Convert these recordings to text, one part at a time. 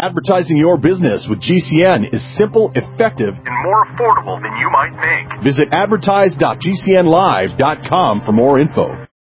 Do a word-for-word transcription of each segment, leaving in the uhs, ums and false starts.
Advertising your business with G C N is simple, effective, and more affordable than you might think. Visit advertise dot g c n live dot com for more info.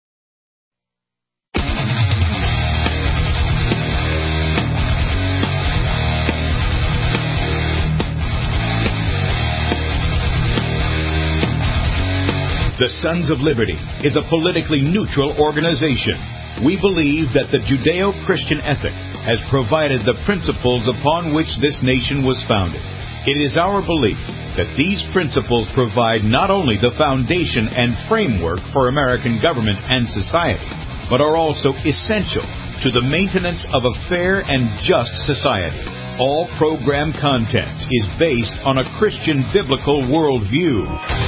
The Sons of Liberty is a politically neutral organization. We believe that the Judeo-Christian ethic has provided the principles upon which this nation was founded. It is our belief that these principles provide not only the foundation and framework for American government and society, but are also essential to the maintenance of a fair and just society. All program content is based on a Christian biblical worldview.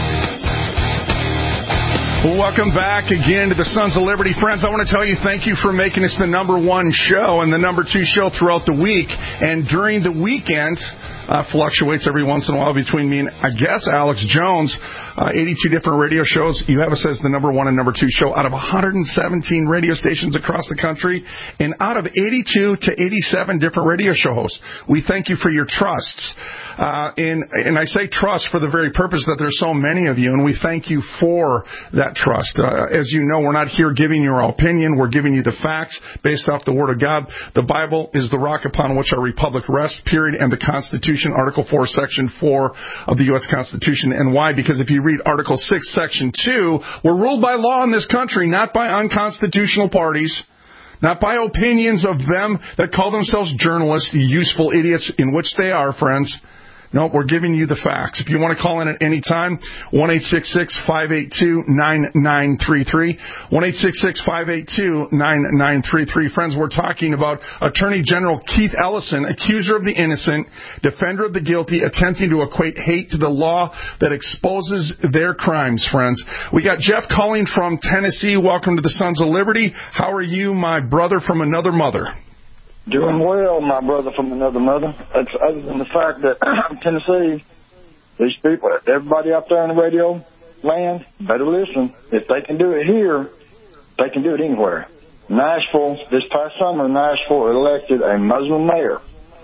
Welcome back again to the Sons of Liberty. Friends, I want to tell you thank you for making us the number one show and the number two show throughout the week. And during the weekend, uh, fluctuates every once in a while between me and, I guess, Alex Jones. Uh, eighty-two different radio shows. You have us as the number one and number two show out of one hundred seventeen radio stations across the country and out of eighty-two to eighty-seven different radio show hosts. We thank you for your trusts. Uh, and, and I say trust for the very purpose that there's so many of you, and we thank you for that trust. Uh, as you know, we're not here giving you our opinion. We're giving you the facts based off the Word of God. The Bible is the rock upon which our republic rests, period, and the Constitution, Article four, Section four of the U S Constitution. And why? Because if you read Article six, Section two, we're ruled by law in this country, not by unconstitutional parties, not by opinions of them that call themselves journalists, the useful idiots in which they are, friends. No, we're giving you the facts. If you want to call in at any time, one eight six six, five eight two, nine nine three three. one eight six six, five eight two, nine nine three three. Friends, we're talking about Attorney General Keith Ellison, accuser of the innocent, defender of the guilty, attempting to equate hate to the law that exposes their crimes, friends. We got Jeff calling from Tennessee. Welcome to the Sons of Liberty. How are you, my brother from another mother? Doing well, my brother from another mother. It's other than the fact that Tennessee, these people, everybody out there in the radio land, better listen. If they can do it here, they can do it anywhere. Nashville, this past summer, Nashville elected a Muslim mayor.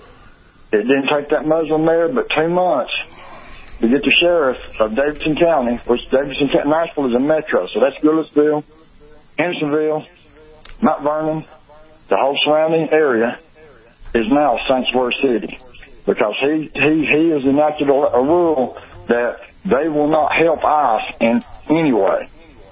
It didn't take that Muslim mayor but two months to get the sheriff of Davidson County, which Davidson County, Nashville is a metro, so that's Goodlettsville, Hendersonville, Mount Vernon. The whole surrounding area is now Sanctuary City because he, he, he has enacted a, a rule that they will not help ICE in any way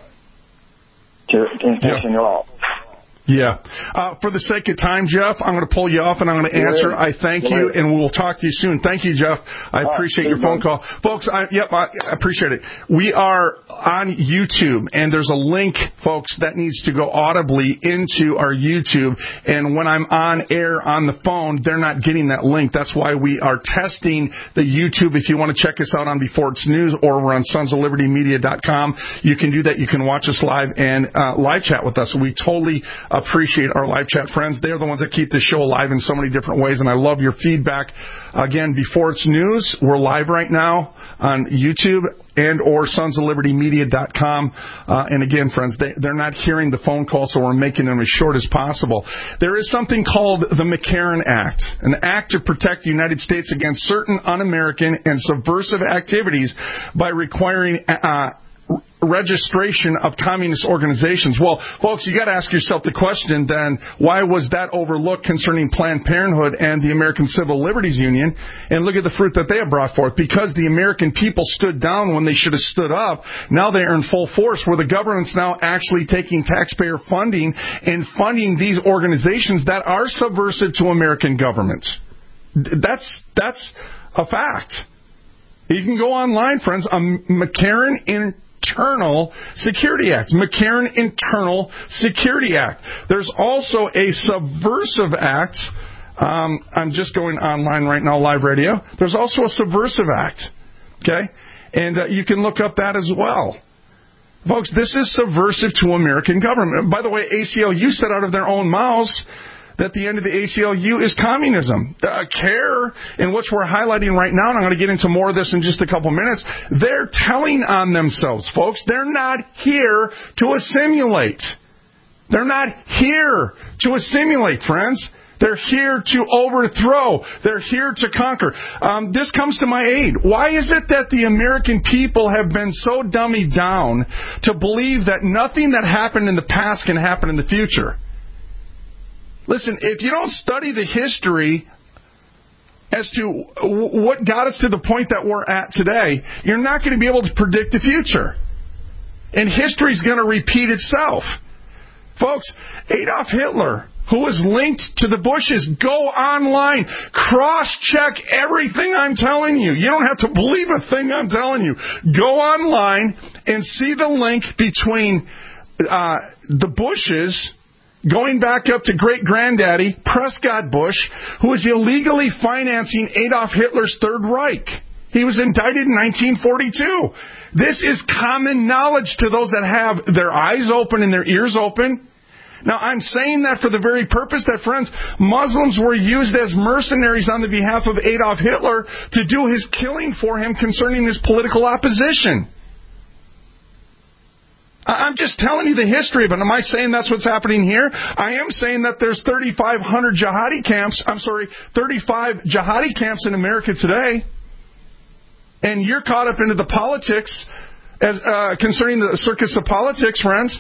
to enforcing the law. Yeah. Uh, for the sake of time, Jeff, I'm going to pull you off and I'm going to answer. I thank you, and we'll talk to you soon. Thank you, Jeff. I appreciate your phone call. Folks, I, yep, I appreciate it. We are on YouTube, and there's a link, folks, that needs to go audibly into our YouTube. And when I'm on air on the phone, they're not getting that link. That's why we are testing the YouTube. If you want to check us out on Before It's News, or we're on sons of liberty media dot com, you can do that. You can watch us live and uh, live chat with us. We totally appreciate our live chat friends. They're the ones that keep this show alive in so many different ways, and I love your feedback. Again, Before It's News, we're live right now on YouTube and or sons of liberty media dot com. Uh, and again, friends, they, they're not hearing the phone call, so we're making them as short as possible. There is something called the McCarran Act, an act to protect the United States against certain un-American and subversive activities by requiring uh, registration of communist organizations. Well, folks, you got to ask yourself the question then, why was that overlooked concerning Planned Parenthood and the American Civil Liberties Union? And look at the fruit that they have brought forth. Because the American people stood down when they should have stood up, now they are in full force, where the government's now actually taking taxpayer funding and funding these organizations that are subversive to American government. That's, that's a fact. You can go online, friends, on McCarran in Internal Security Act. McCarran Internal Security Act. There's also a subversive act. Um, I'm just going online right now, live radio. There's also a subversive act. Okay? And uh, you can look up that as well. Folks, this is subversive to American government. By the way, A C L U said out of their own mouths that the end of the A C L U is communism. The CARE, in which we're highlighting right now, and I'm going to get into more of this in just a couple minutes, they're telling on themselves, folks. They're not here to assimilate. They're not here to assimilate, friends. They're here to overthrow. They're here to conquer. Um, this comes to my aid. Why is it that the American people have been so dummied down to believe that nothing that happened in the past can happen in the future? Listen, if you don't study the history as to what got us to the point that we're at today, you're not going to be able to predict the future. And history's going to repeat itself. Folks, Adolf Hitler, who was linked to the Bushes, go online, cross-check everything I'm telling you. You don't have to believe a thing I'm telling you. Go online and see the link between uh, the Bushes, going back up to great-granddaddy, Prescott Bush, who was illegally financing Adolf Hitler's Third Reich. He was indicted in nineteen forty-two. This is common knowledge to those that have their eyes open and their ears open. Now, I'm saying that for the very purpose that, friends, Muslims were used as mercenaries on the behalf of Adolf Hitler to do his killing for him concerning his political opposition. I'm just telling you the history of it. Am I saying that's what's happening here? I am saying that there's thirty-five hundred jihadi camps, I'm sorry, thirty-five jihadi camps in America today. And you're caught up into the politics as uh, concerning the circus of politics, friends.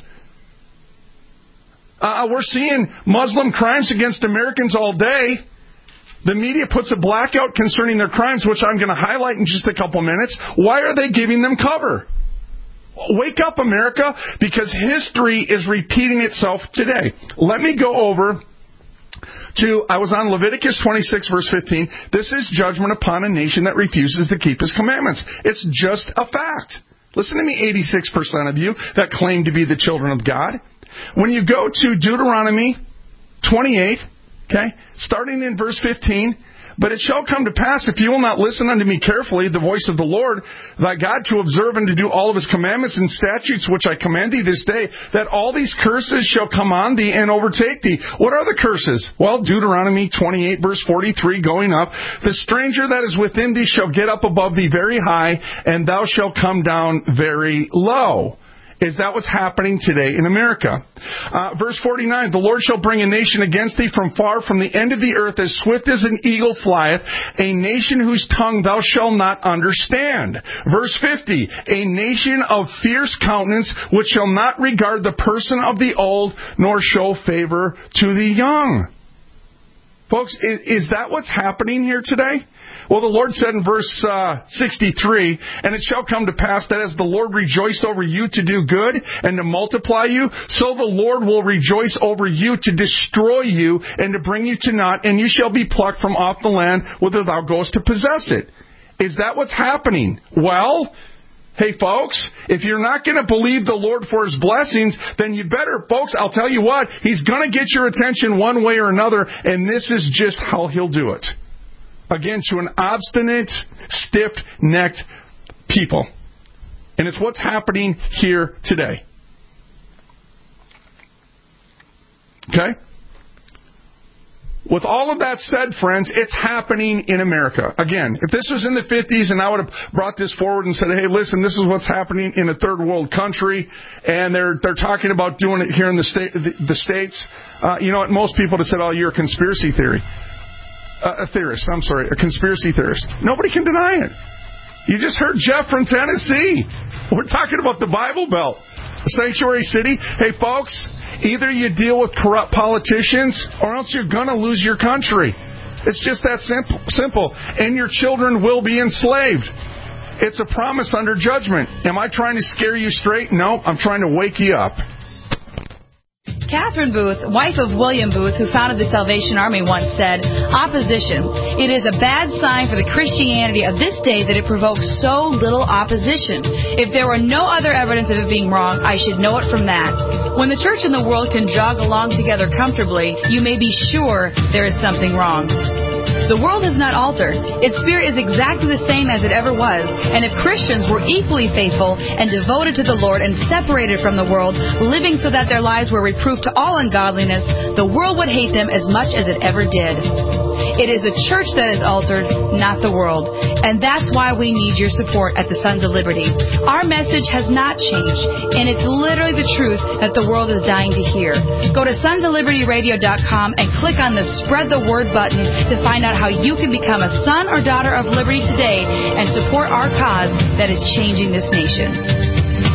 Uh, we're seeing Muslim crimes against Americans all day. The media puts a blackout concerning their crimes, which I'm going to highlight in just a couple minutes. Why are they giving them cover? Wake up, America, because history is repeating itself today. Let me go over to, I was on Leviticus twenty-six, verse fifteen. This is judgment upon a nation that refuses to keep his commandments. It's just a fact. Listen to me, eighty-six percent of you that claim to be the children of God. When you go to Deuteronomy twenty-eight, okay, starting in verse fifteen, but it shall come to pass, if you will not listen unto me carefully, the voice of the Lord thy God, to observe and to do all of his commandments and statutes which I command thee this day, that all these curses shall come on thee and overtake thee. What are the curses? Well, Deuteronomy twenty-eight, verse forty-three, going up, the stranger that is within thee shall get up above thee very high, and thou shalt come down very low. Is that what's happening today in America? Uh, verse forty-nine, the Lord shall bring a nation against thee from far, from the end of the earth, as swift as an eagle flieth, a nation whose tongue thou shalt not understand. Verse fifty, a nation of fierce countenance, which shall not regard the person of the old, nor show favor to the young. Folks, is, is that what's happening here today? Well, the Lord said in verse uh, sixty-three, and it shall come to pass that as the Lord rejoiced over you to do good and to multiply you, so the Lord will rejoice over you to destroy you and to bring you to naught, and you shall be plucked from off the land whither thou goest to possess it. Is that what's happening? Well, hey, folks, if you're not going to believe the Lord for his blessings, then you better, folks, I'll tell you what, he's going to get your attention one way or another, and this is just how he'll do it. Again, to an obstinate, stiff-necked people. And it's what's happening here today. Okay? With all of that said, friends, it's happening in America. Again, if this was in the fifties and I would have brought this forward and said, hey, listen, this is what's happening in a third world country, and they're they're talking about doing it here in the, state, the, the States, uh, you know what, most people would have said, oh, you're a conspiracy theory. Uh, a theorist, I'm sorry, a conspiracy theorist. Nobody can deny it. You just heard Jeff from Tennessee. We're talking about the Bible Belt, the sanctuary city. Hey, folks, either you deal with corrupt politicians or else you're going to lose your country. It's just that simple, simple. And your children will be enslaved. It's a promise under judgment. Am I trying to scare you straight? No, I'm trying to wake you up. Catherine Booth, wife of William Booth, who founded the Salvation Army, once said, opposition. It is a bad sign for the Christianity of this day that it provokes so little opposition. If there were no other evidence of it being wrong, I should know it from that. When the church and the world can jog along together comfortably, you may be sure there is something wrong. The world has not altered. Its spirit is exactly the same as it ever was. And if Christians were equally faithful and devoted to the Lord and separated from the world, living so that their lives were reproof to all ungodliness, the world would hate them as much as it ever did. It is the church that is altered, not the world. And that's why we need your support at the Sons of Liberty. Our message has not changed, and it's literally the truth that the world is dying to hear. Go to sons of liberty radio dot com and click on the Spread the Word button to find out how you can become a son or daughter of liberty today and support our cause that is changing this nation.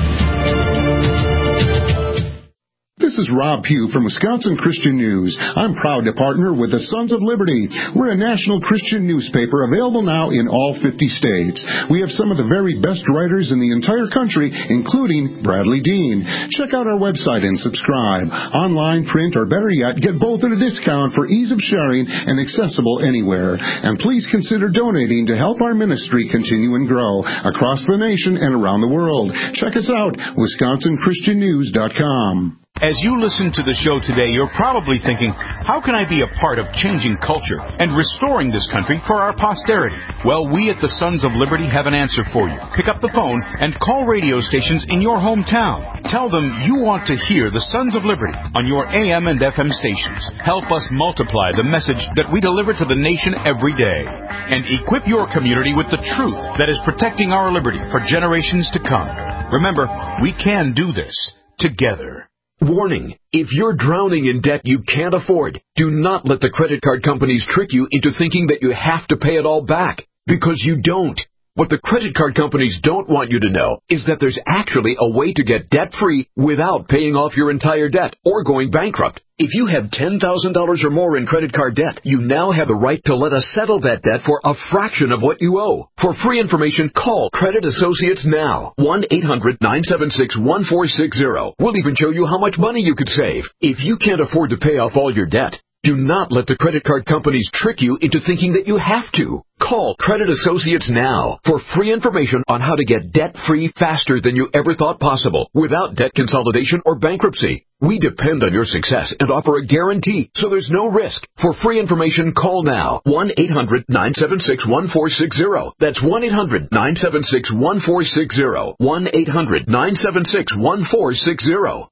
This is Rob Pugh from Wisconsin Christian News. I'm proud to partner with the Sons of Liberty. We're a national Christian newspaper available now in all fifty states. We have some of the very best writers in the entire country, including Bradley Dean. Check out our website and subscribe. Online, print, or better yet, get both at a discount for ease of sharing and accessible anywhere. And please consider donating to help our ministry continue and grow across the nation and around the world. Check us out, wisconsin christian news dot com. As you listen to the show today, you're probably thinking, how can I be a part of changing culture and restoring this country for our posterity? Well, we at the Sons of Liberty have an answer for you. Pick up the phone and call radio stations in your hometown. Tell them you want to hear the Sons of Liberty on your A M and F M stations. Help us multiply the message that we deliver to the nation every day. And equip your community with the truth that is protecting our liberty for generations to come. Remember, we can do this together. Warning, if you're drowning in debt you can't afford, do not let the credit card companies trick you into thinking that you have to pay it all back, because you don't. What the credit card companies don't want you to know is that there's actually a way to get debt-free without paying off your entire debt or going bankrupt. If you have ten thousand dollars or more in credit card debt, you now have the right to let us settle that debt for a fraction of what you owe. For free information, call Credit Associates now. one eight hundred nine seven six one four six zero. We'll even show you how much money you could save. If you can't afford to pay off all your debt, do not let the credit card companies trick you into thinking that you have to. Call Credit Associates now for free information on how to get debt-free faster than you ever thought possible without debt consolidation or bankruptcy. We depend on your success and offer a guarantee, so there's no risk. For free information, call now. one eight hundred nine seven six one four six zero. That's one eight hundred nine seven six one four six zero. one eight hundred nine seven six one four six zero.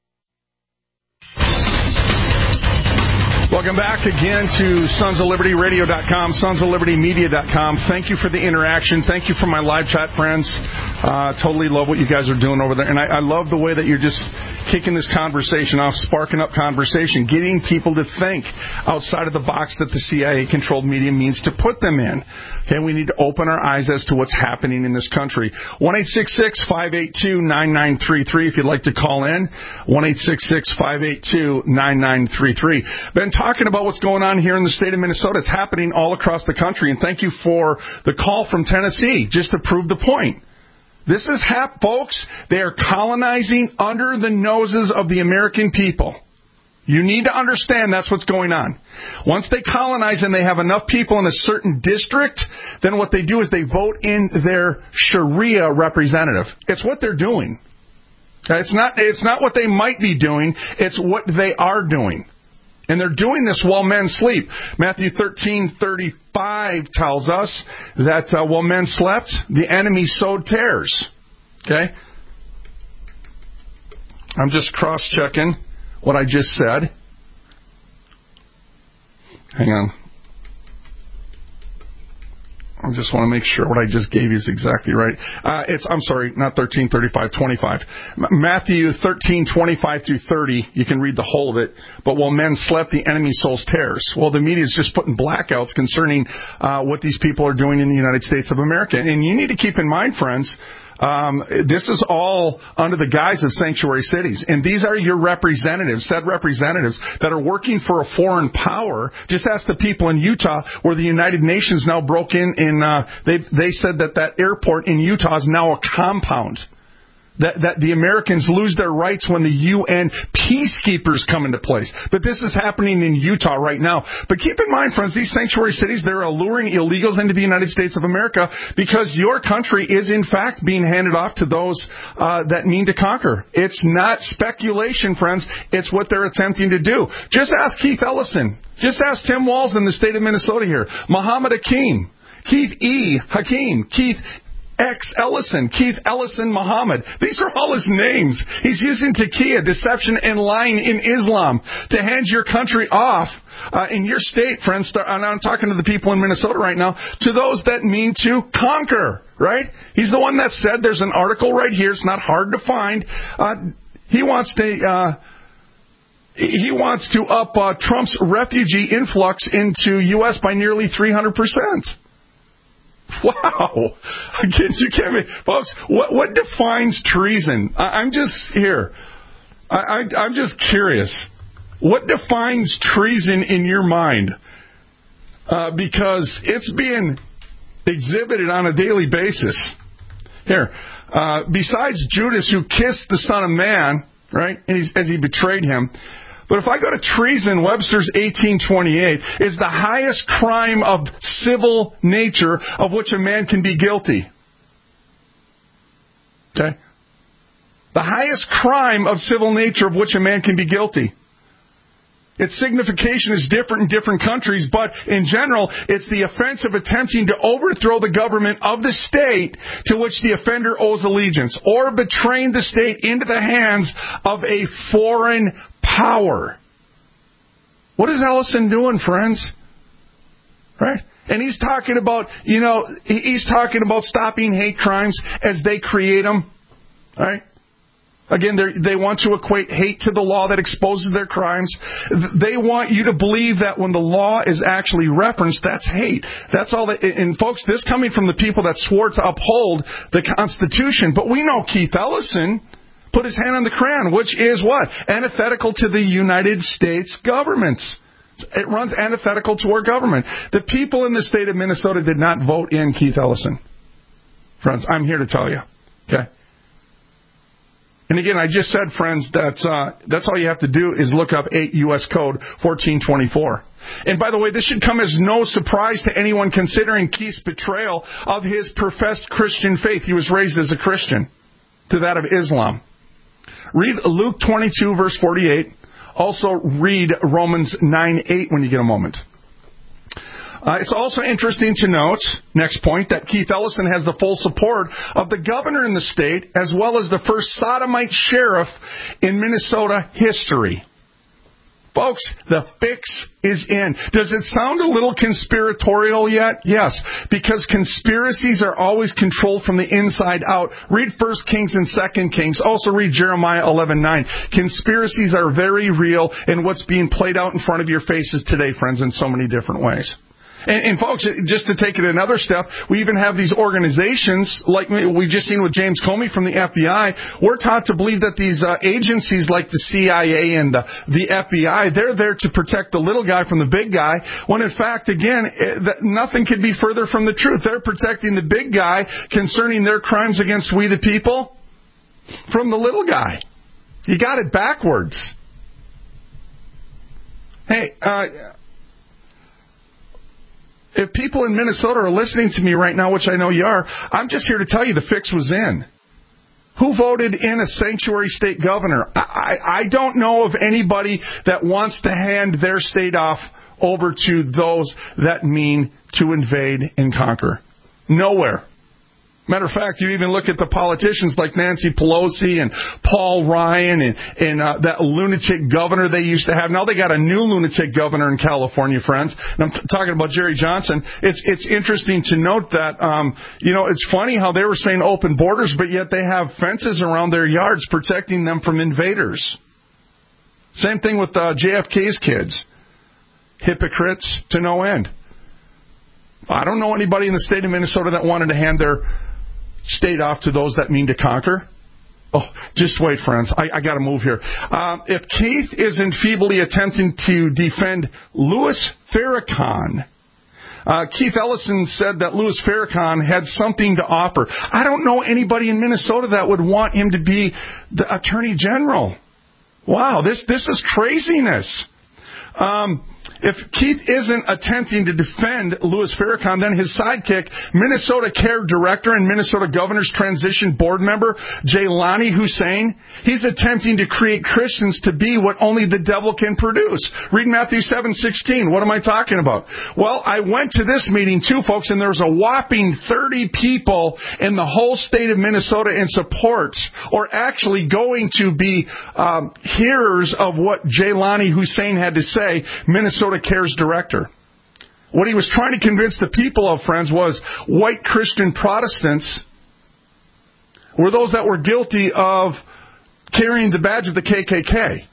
Welcome back again to sons of liberty radio dot com, sons of liberty media dot com. Thank you for the interaction. Thank you for my live chat friends. Uh, totally love what you guys are doing over there. And I, I love the way that you're just kicking this conversation off, sparking up conversation, getting people to think outside of the box that the C I A-controlled media means to put them in. Okay, we need to open our eyes as to what's happening in this country. one eight six six five eight two nine nine three three if you'd like to call in. one eight six six five eight two nine nine three three. Been talking about what's going on here in the state of Minnesota. It's happening all across the country. And thank you for the call from Tennessee, just to prove the point. This is hap, folks. They are colonizing under the noses of the American people. You need to understand that's what's going on. Once they colonize and they have enough people in a certain district, then what they do is they vote in their Sharia representative. It's what they're doing. It's not, it's not what they might be doing. It's what they are doing. And they're doing this while men sleep. Matthew thirteen thirty-five tells us that uh, while men slept, the enemy sowed tares. Okay? I'm just cross-checking what I just said. Hang on. I just want to make sure what I just gave you is exactly right. Uh, it's I'm sorry, not thirteen thirty-five, twenty-five. Matthew thirteen twenty-five through thirty. You can read the whole of it. But while men slept, the enemy sows tares. Well, the media is just putting blackouts concerning uh, what these people are doing in the United States of America. And you need to keep in mind, friends, Um, this is all under the guise of sanctuary cities. And these are your representatives, said representatives, that are working for a foreign power. Just ask the people in Utah where the United Nations now broke in. in uh, they, they said that that airport in Utah is now a compound. That, that the Americans lose their rights when the U N peacekeepers come into place. But this is happening in Utah right now. But keep in mind, friends, these sanctuary cities, they're alluring illegals into the United States of America because your country is, in fact, being handed off to those uh, that mean to conquer. It's not speculation, friends. It's what they're attempting to do. Just ask Keith Ellison. Just ask Tim Walz in the state of Minnesota here. Muhammad Hakim. Keith E. Hakim. Keith X. Ellison, Keith Ellison Muhammad. These are all his names. He's using taqiyya, deception, and lying in Islam to hand your country off uh, in your state, friends. And I'm talking to the people in Minnesota right now, to those that mean to conquer, right? He's the one that said, there's an article right here, it's not hard to find. Uh, he wants to... Uh, He wants to up uh, Trump's refugee influx into U S by nearly three hundred percent. Wow. You can't be, folks, what, what defines treason? I, I'm just here. I, I, I'm just curious. What defines treason in your mind? Uh, because it's being exhibited on a daily basis. Here, uh, besides Judas, who kissed the Son of Man, right, and he's, as he betrayed him. But if I go to treason, Webster's eighteen twenty-eight is the highest crime of civil nature of which a man can be guilty. Okay? The highest crime of civil nature of which a man can be guilty. Its signification is different in different countries, but in general, it's the offense of attempting to overthrow the government of the state to which the offender owes allegiance, or betraying the state into the hands of a foreign power. What is Ellison doing, friends? Right? And he's talking about, you know, he's talking about stopping hate crimes as they create them. Right? Again, they want to equate hate to the law that exposes their crimes. They want you to believe that when the law is actually referenced, that's hate. That's all that, and folks, this coming from the people that swore to uphold the Constitution. But we know Keith Ellison put his hand on the Quran, which is what? Antithetical to the United States government. It runs antithetical to our government. The people in the state of Minnesota did not vote in Keith Ellison. Friends, I'm here to tell you. Okay? And again, I just said, friends, that uh, that's all you have to do is look up eight U S Code fourteen twenty-four. And by the way, this should come as no surprise to anyone considering Keith's betrayal of his professed Christian faith. He was raised as a Christian, to that of Islam. Read Luke twenty-two, verse forty-eight. Also read Romans nine eight when you get a moment. Uh, it's also interesting to note, next point, that Keith Ellison has the full support of the governor in the state, as well as the first sodomite sheriff in Minnesota history. Folks, the fix is in. Does it sound a little conspiratorial yet? Yes, because conspiracies are always controlled from the inside out. Read First Kings and Second Kings. Also read Jeremiah eleven nine. Conspiracies are very real in what's being played out in front of your faces today, friends, in so many different ways. And, and folks, just to take it another step, we even have these organizations, like we just seen with James Comey from the F B I. We're taught to believe that these uh, agencies like the C I A and the, the F B I, they're there to protect the little guy from the big guy, when in fact, again, it, nothing could be further from the truth. They're protecting the big guy concerning their crimes against we the people from the little guy. You got it backwards. Hey, uh... if people in Minnesota are listening to me right now, which I know you are, I'm just here to tell you the fix was in. Who voted in a sanctuary state governor? I, I, I don't know of anybody that wants to hand their state off over to those that mean to invade and conquer. Nowhere. Matter of fact, you even look at the politicians like Nancy Pelosi and Paul Ryan and, and uh, that lunatic governor they used to have. Now they got a new lunatic governor in California, friends. And I'm t- talking about Jerry Johnson. It's it's interesting to note that, um, you know, it's funny how they were saying open borders, but yet they have fences around their yards protecting them from invaders. Same thing with uh, J F K's kids. Hypocrites to no end. I don't know anybody in the state of Minnesota that wanted to hand their state off to those that mean to conquer. Oh, just wait, friends. I, I got to move here. Um, if Keith isn't feebly attempting to defend Louis Farrakhan, uh, Keith Ellison said that Louis Farrakhan had something to offer. I don't know anybody in Minnesota that would want him to be the Attorney General. Wow, this this is craziness. Um, If Keith isn't attempting to defend Louis Farrakhan, then his sidekick, Minnesota Care Director and Minnesota Governor's Transition Board member, Jaylani Hussein, he's attempting to create Christians to be what only the devil can produce. Read Matthew seven sixteen. What am I talking about? Well, I went to this meeting too, folks, and there was a whopping thirty people in the whole state of Minnesota in support, or actually going to be um, hearers of what Jaylani Hussein had to say, Minnesota Care's director. What he was trying to convince the people of, friends, was white Christian Protestants were those that were guilty of carrying the badge of the K K K.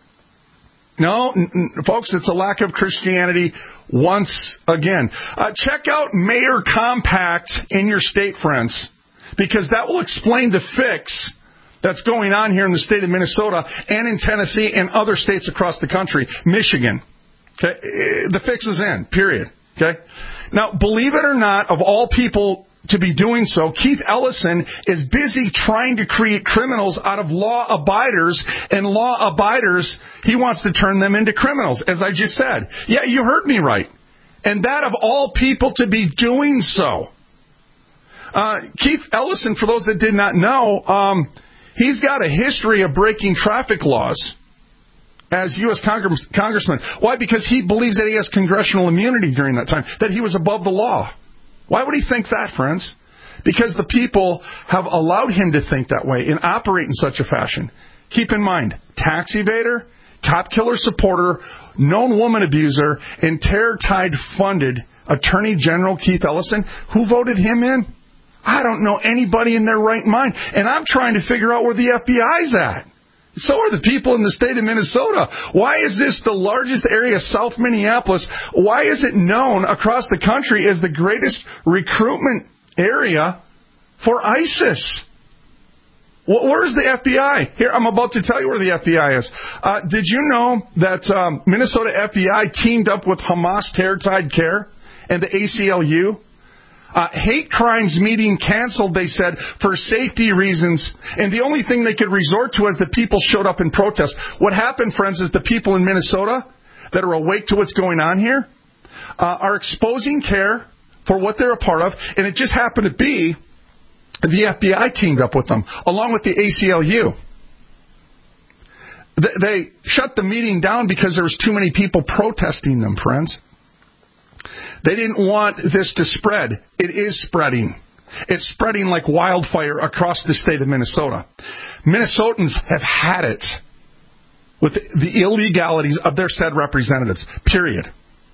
No, n- n- folks, it's a lack of Christianity once again. Uh, check out Mayor Compact in your state, friends, because that will explain the fix that's going on here in the state of Minnesota and in Tennessee and other states across the country. Michigan. Okay, the fix is in, period. Okay. Now, believe it or not, of all people to be doing so, Keith Ellison is busy trying to create criminals out of law abiders, and law abiders, he wants to turn them into criminals, as I just said. Yeah, you heard me right. And that of all people to be doing so. Uh, Keith Ellison, for those that did not know, um, he's got a history of breaking traffic laws as U S Congress, Congressman. Why? Because he believes that he has congressional immunity during that time, that he was above the law. Why would he think that, friends? Because the people have allowed him to think that way and operate in such a fashion. Keep in mind, tax evader, cop killer supporter, known woman abuser, and terror-tide funded Attorney General Keith Ellison. Who voted him in? I don't know anybody in their right mind. And I'm trying to figure out where the F B I's at. So are the people in the state of Minnesota. Why is this the largest area, South Minneapolis? Why is it known across the country as the greatest recruitment area for ISIS? Where's the F B I? Here, I'm about to tell you where the F B I is. Uh, did you know that um, Minnesota F B I teamed up with Hamas Terror-Tide Care and the A C L U? Uh, hate crimes meeting canceled, they said, for safety reasons. And the only thing they could resort to as the people showed up in protest. What happened, friends, is the people in Minnesota that are awake to what's going on here uh, are exposing CARE for what they're a part of. And it just happened to be the F B I teamed up with them, along with the A C L U. They shut the meeting down because there was too many people protesting them, friends. They didn't want this to spread. It is spreading. It's spreading like wildfire across the state of Minnesota. Minnesotans have had it with the illegalities of their said representatives, period.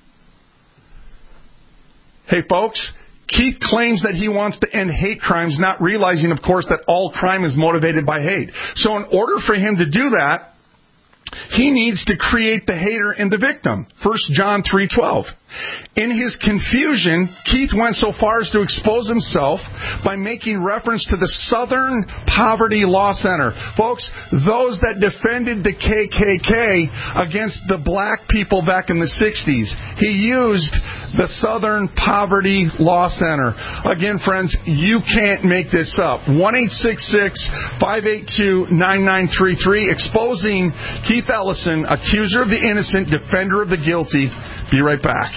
Hey, folks, Keith claims that he wants to end hate crimes, not realizing, of course, that all crime is motivated by hate. So in order for him to do that, he needs to create the hater and the victim. First John three twelve. In his confusion, Keith went so far as to expose himself by making reference to the Southern Poverty Law Center. Folks, those that defended the K K K against the black people back in the sixties. He used the Southern Poverty Law Center. Again, friends, you can't make this up. one eight six six, five eight two, nine nine three three, exposing Keith Ellison, accuser of the innocent, defender of the guilty. Be right back.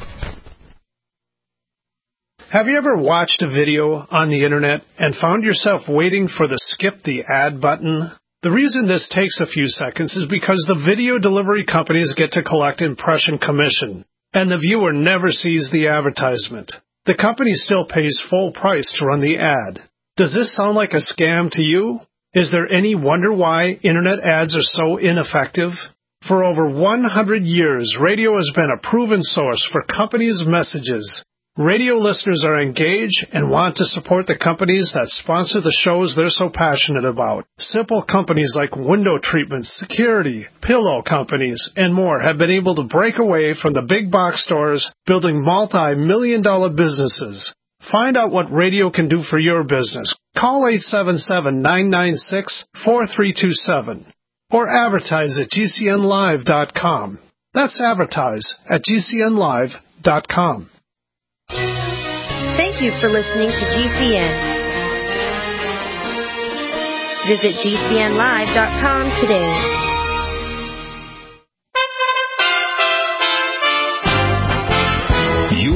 Have you ever watched a video on the internet and found yourself waiting for the skip the ad button? The reason this takes a few seconds is because the video delivery companies get to collect impression commission, and the viewer never sees the advertisement. The company still pays full price to run the ad. Does this sound like a scam to you? Is there any wonder why internet ads are so ineffective? For over one hundred years, radio has been a proven source for companies' messages. Radio listeners are engaged and want to support the companies that sponsor the shows they're so passionate about. Simple companies like window treatments, security, pillow companies, and more have been able to break away from the big box stores, building multi-million dollar businesses. Find out what radio can do for your business. Call eight seven seven, nine nine six, four three two seven or advertise at G C N live dot com. That's advertise at G C N live dot com. Thank you for listening to G C N. Visit G C N live dot com today.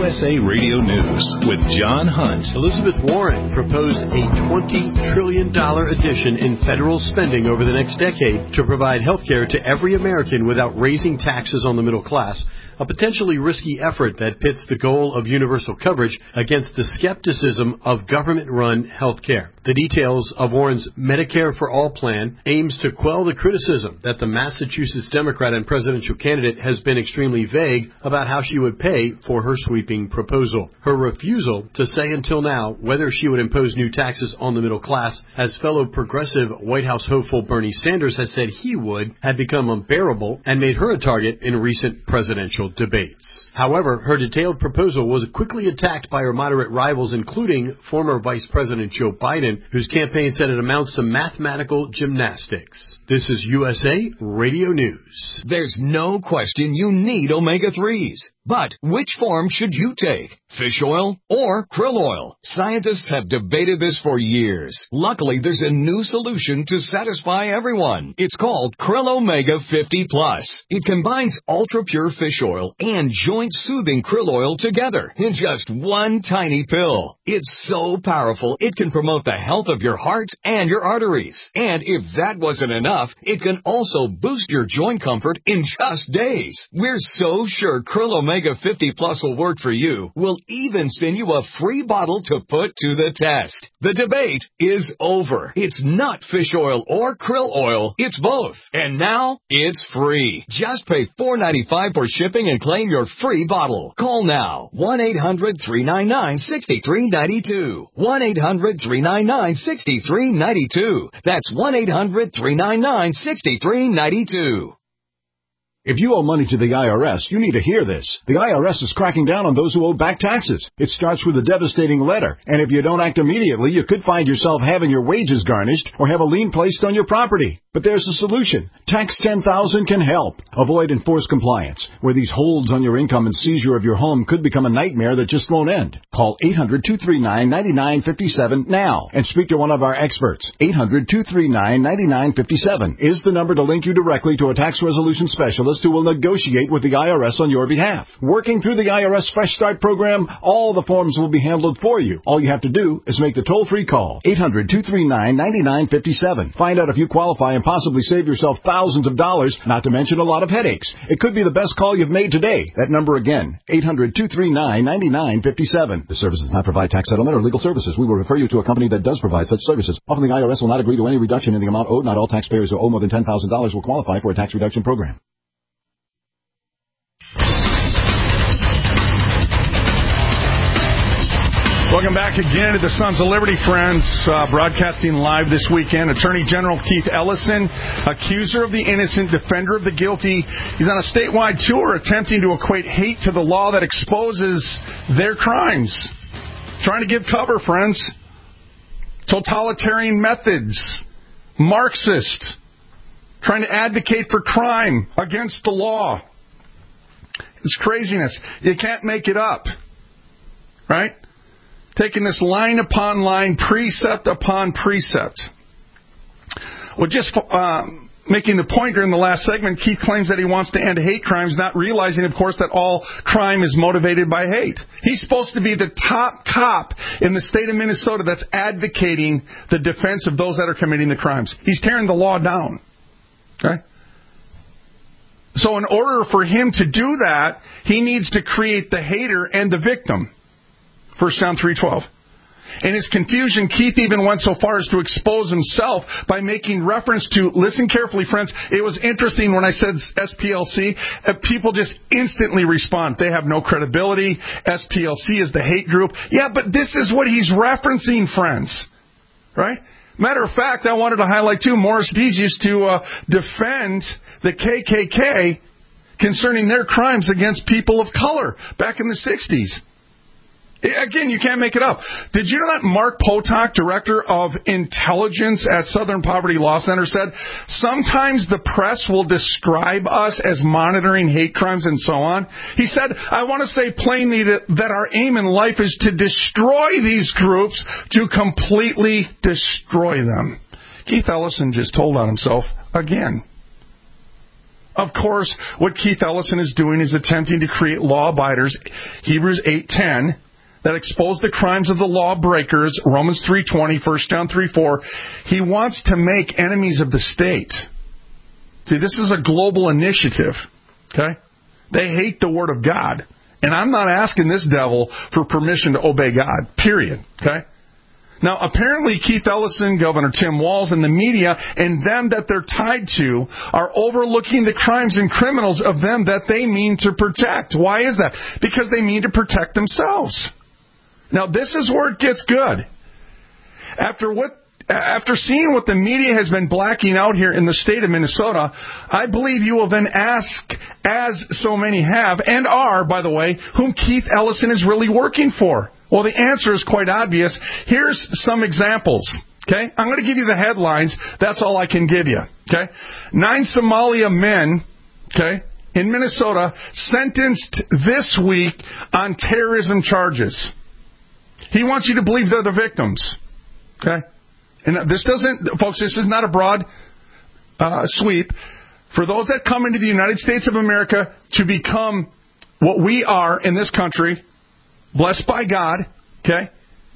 S A Radio News with John Hunt. Elizabeth Warren proposed a twenty trillion dollars addition in federal spending over the next decade to provide health care to every American without raising taxes on the middle class, a potentially risky effort that pits the goal of universal coverage against the skepticism of government-run health care. The details of Warren's Medicare for All plan aims to quell the criticism that the Massachusetts Democrat and presidential candidate has been extremely vague about how she would pay for her sweeping proposal. Her refusal to say until now whether she would impose new taxes on the middle class, as fellow progressive White House hopeful Bernie Sanders has said he would, had become unbearable and made her a target in recent presidential debates. However, her detailed proposal was quickly attacked by her moderate rivals, including former Vice President Joe Biden, whose campaign said it amounts to mathematical gymnastics. This is U S A Radio News. There's no question you need omega threes. But which form should you take? Fish oil or krill oil? Scientists have debated this for years. Luckily, there's a new solution to satisfy everyone. It's called Krill Omega fifty plus. It combines ultra-pure fish oil and joint-soothing krill oil together in just one tiny pill. It's so powerful, it can promote the health of your heart and your arteries. And if that wasn't enough, it can also boost your joint comfort in just days. We're so sure Krill Omega fifty plus will work for you. We'll even send you a free bottle to put to the test. The debate is over. It's not fish oil or krill oil. It's both. And now it's free. Just pay four dollars and ninety-five cents for shipping and claim your free bottle. Call now. one eight hundred three nine nine six three nine two. one eight hundred three nine nine six three nine two. That's one eight hundred three nine nine six three nine two. If you owe money to the I R S, you need to hear this. The I R S is cracking down on those who owe back taxes. It starts with a devastating letter, and if you don't act immediately, you could find yourself having your wages garnished or have a lien placed on your property. But there's a solution. Tax ten thousand can help. Avoid enforced compliance, where these holds on your income and seizure of your home could become a nightmare that just won't end. Call eight hundred two three nine nine nine five seven now and speak to one of our experts. eight hundred two three nine nine nine five seven is the number to link you directly to a tax resolution specialist who will negotiate with the I R S on your behalf. Working through the I R S Fresh Start program, all the forms will be handled for you. All you have to do is make the toll-free call. eight hundred two three nine nine nine five seven. Find out if you qualify and possibly save yourself thousands of dollars, not to mention a lot of headaches. It could be the best call you've made today. That number again, eight hundred two three nine nine nine five seven. The service does not provide tax settlement or legal services. We will refer you to a company that does provide such services. Often the I R S will not agree to any reduction in the amount owed. Not all taxpayers who owe more than ten thousand dollars will qualify for a tax reduction program. Welcome back again to the Sons of Liberty, friends. Uh, broadcasting live this weekend. Attorney General Keith Ellison, accuser of the innocent, defender of the guilty. He's on a statewide tour attempting to equate hate to the law that exposes their crimes. Trying to give cover, friends. Totalitarian methods. Marxist. Trying to advocate for crime against the law. It's craziness. You can't make it up. Right? Taking this line upon line, precept upon precept. Well, just uh, making the point during the last segment, Keith claims that he wants to end hate crimes, not realizing, of course, that all crime is motivated by hate. He's supposed to be the top cop in the state of Minnesota that's advocating the defense of those that are committing the crimes. He's tearing the law down. Okay? So in order for him to do that, he needs to create the hater and the victim. First John three twelve. In his confusion, Keith even went so far as to expose himself by making reference to, listen carefully, friends, it was interesting when I said S P L C, uh, people just instantly respond. They have no credibility. S P L C is the hate group. Yeah, but this is what he's referencing, friends. Right? Matter of fact, I wanted to highlight, too, Morris Dees used to uh, defend the K K K concerning their crimes against people of color back in the sixties. Again, you can't make it up. Did you know that Mark Potok, Director of Intelligence at Southern Poverty Law Center, said, sometimes the press will describe us as monitoring hate crimes and so on? He said, I want to say plainly that, that our aim in life is to destroy these groups, to completely destroy them. Keith Ellison just told on himself again. Of course, what Keith Ellison is doing is attempting to create law-abiders, Hebrews eight ten, that expose the crimes of the lawbreakers, Romans three twenty, First John three four. He wants to make enemies of the state. See, this is a global initiative, okay? They hate the Word of God. And I'm not asking this devil for permission to obey God, period, okay? Now, apparently Keith Ellison, Governor Tim Walz, and the media and them that they're tied to are overlooking the crimes and criminals of them that they mean to protect. Why is that? Because they mean to protect themselves. Now, this is where it gets good. After what After seeing what the media has been blacking out here in the state of Minnesota, I believe you will then ask, as so many have, and are, by the way, whom Keith Ellison is really working for. Well, the answer is quite obvious. Here's some examples. Okay? I'm going to give you the headlines. That's all I can give you. Okay? Nine Somalia men, okay, in Minnesota sentenced this week on terrorism charges. He wants you to believe they're the victims. Okay? And this doesn't, folks, this is not a broad uh, sweep. For those that come into the United States of America to become what we are in this country, blessed by God, okay,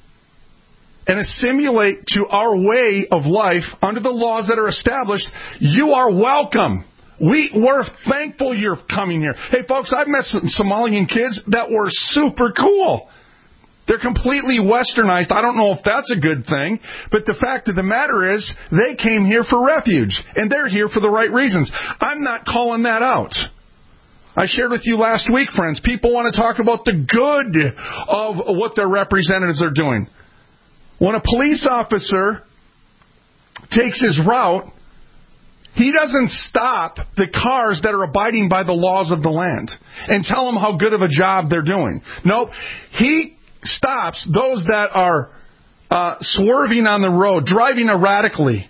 and assimilate to our way of life under the laws that are established, you are welcome. We, we're thankful you're coming here. Hey, folks, I've met some Somalian kids that were super cool. They're completely westernized. I don't know if that's a good thing, but the fact of the matter is they came here for refuge, and they're here for the right reasons. I'm not calling that out. I shared with you last week, friends, people want to talk about the good of what their representatives are doing. When a police officer takes his route, he doesn't stop the cars that are abiding by the laws of the land and tell them how good of a job they're doing. Nope. He stops those that are uh, swerving on the road, driving erratically,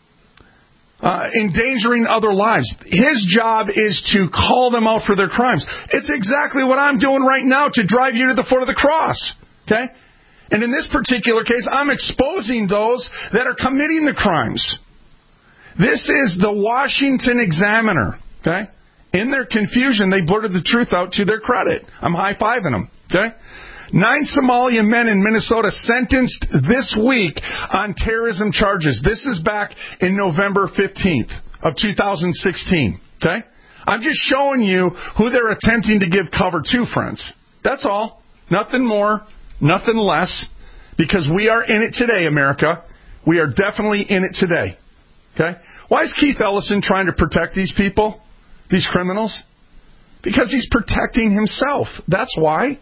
uh, endangering other lives. His job is to call them out for their crimes. It's exactly what I'm doing right now to drive you to the foot of the cross. Okay? And in this particular case, I'm exposing those that are committing the crimes. This is the Washington Examiner. Okay? In their confusion, they blurted the truth out to their credit. I'm high-fiving them. Okay? Nine Somalian men in Minnesota sentenced this week on terrorism charges. This is back in November fifteenth of two thousand sixteen. Okay? I'm just showing you who they're attempting to give cover to, friends. That's all. Nothing more, nothing less. Because we are in it today, America. We are definitely in it today. Okay? Why is Keith Ellison trying to protect these people, these criminals? Because he's protecting himself. That's why.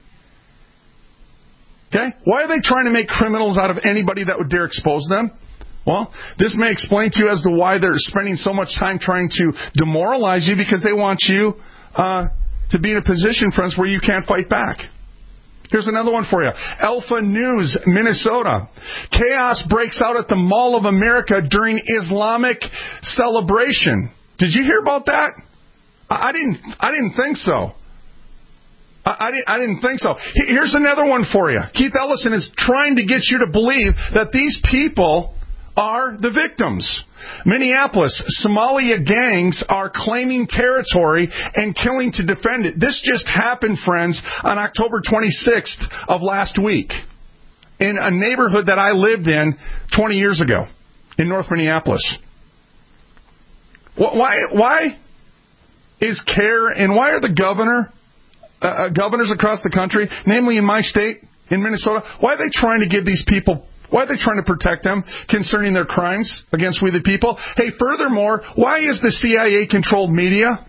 Okay? Why are they trying to make criminals out of anybody that would dare expose them? Well, this may explain to you as to why they're spending so much time trying to demoralize you, because they want you uh, to be in a position, friends, where you can't fight back. Here's another one for you. Alpha News, Minnesota. Chaos breaks out at the Mall of America during Islamic celebration. Did you hear about that? I didn't. I didn't think so. I didn't, I didn't think so. Here's another one for you. Keith Ellison is trying to get you to believe that these people are the victims. Minneapolis, Somalia gangs are claiming territory and killing to defend it. This just happened, friends, on October twenty-sixth of last week in a neighborhood that I lived in twenty years ago in North Minneapolis. Why, why is CARE and why are the governor... Uh, governors across the country, namely in my state, in Minnesota, why are they trying to give these people, why are they trying to protect them concerning their crimes against we the people? Hey, furthermore, why is the C I A-controlled media?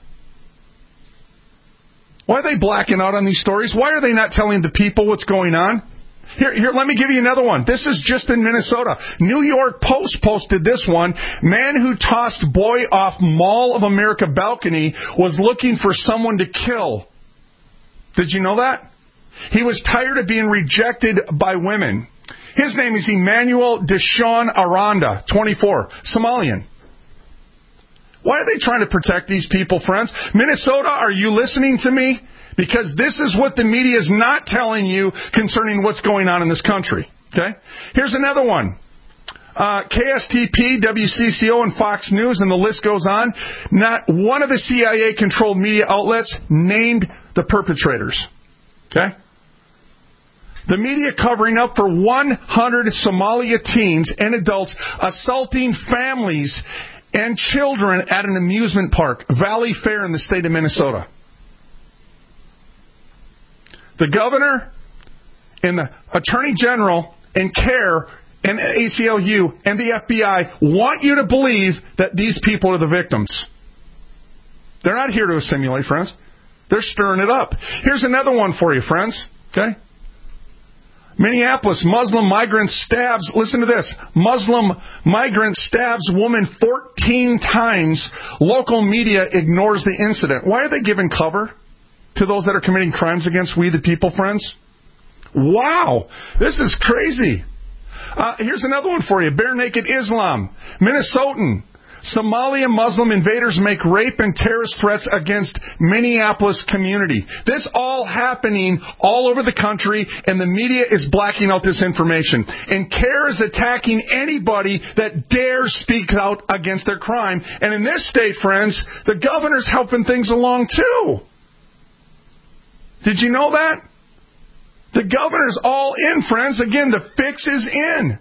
Why are they blacking out on these stories? Why are they not telling the people what's going on? Here, here, let me give you another one. This is just in Minnesota. New York Post posted this one. Man who tossed boy off Mall of America balcony was looking for someone to kill. Did you know that? He was tired of being rejected by women. His name is Emmanuel Deshaun Aranda, twenty-four, Somalian. Why are they trying to protect these people, friends? Minnesota, are you listening to me? Because this is what the media is not telling you concerning what's going on in this country. Okay? Here's another one. Uh, K S T P, W C C O, and Fox News, and the list goes on. Not one of the C I A-controlled media outlets named the perpetrators. Okay? The media covering up for one hundred Somalia teens and adults assaulting families and children at an amusement park, Valley Fair in the state of Minnesota. The governor and the attorney general and CARE and A C L U and the F B I want you to believe that these people are the victims. They're not here to assimilate, friends. They're stirring it up. Here's another one for you, friends. Okay? Minneapolis, Muslim migrant stabs, listen to this, Muslim migrant stabs woman fourteen times. Local media ignores the incident. Why are they giving cover to those that are committing crimes against we the people, friends? Wow, this is crazy. Uh, here's another one for you. Bare Naked Islam. Minnesotan. Somalia Muslim invaders make rape and terrorist threats against Minneapolis community. This all happening all over the country, and the media is blacking out this information. And CARE is attacking anybody that dares speak out against their crime. And in this state, friends, the governor's helping things along too. Did you know that? The governor's all in, friends. Again, the fix is in.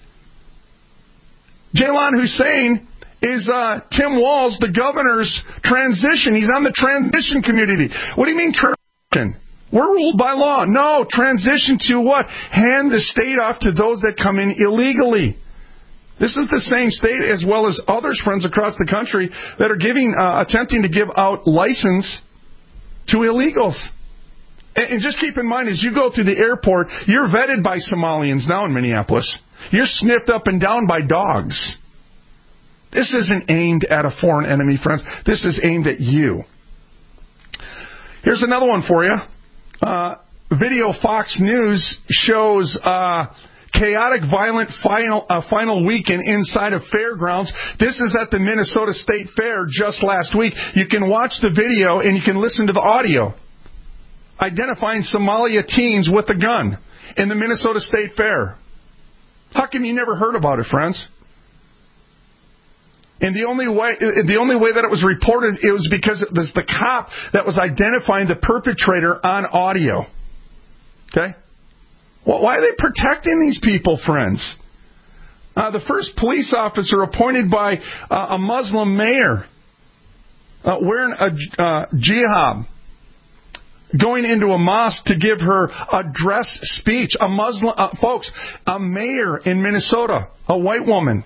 Jaylan Hussein is uh, Tim Walz, the governor's transition. He's on the transition committee. What do you mean transition? We're ruled by law. No, transition to what? Hand the state off to those that come in illegally. This is the same state as well as others, friends, across the country that are giving, uh, attempting to give out license to illegals. And just keep in mind, as you go through the airport, you're vetted by Somalians now in Minneapolis. You're sniffed up and down by dogs. This isn't aimed at a foreign enemy, friends. This is aimed at you. Here's another one for you. Uh, video Fox News shows uh, chaotic, violent final, uh, final weekend inside of fairgrounds. This is at the Minnesota State Fair just last week. You can watch the video and you can listen to the audio. Identifying Somalia teens with a gun in the Minnesota State Fair. How come you never heard about it, friends? And the only way, the only way that it was reported, it was because it was the cop that was identifying the perpetrator on audio. Okay? Well, why are they protecting these people, friends? Uh, the first police officer appointed by uh, a Muslim mayor uh, wearing a uh, jihad, going into a mosque to give her address speech. A Muslim, uh, folks, a mayor in Minnesota, a white woman,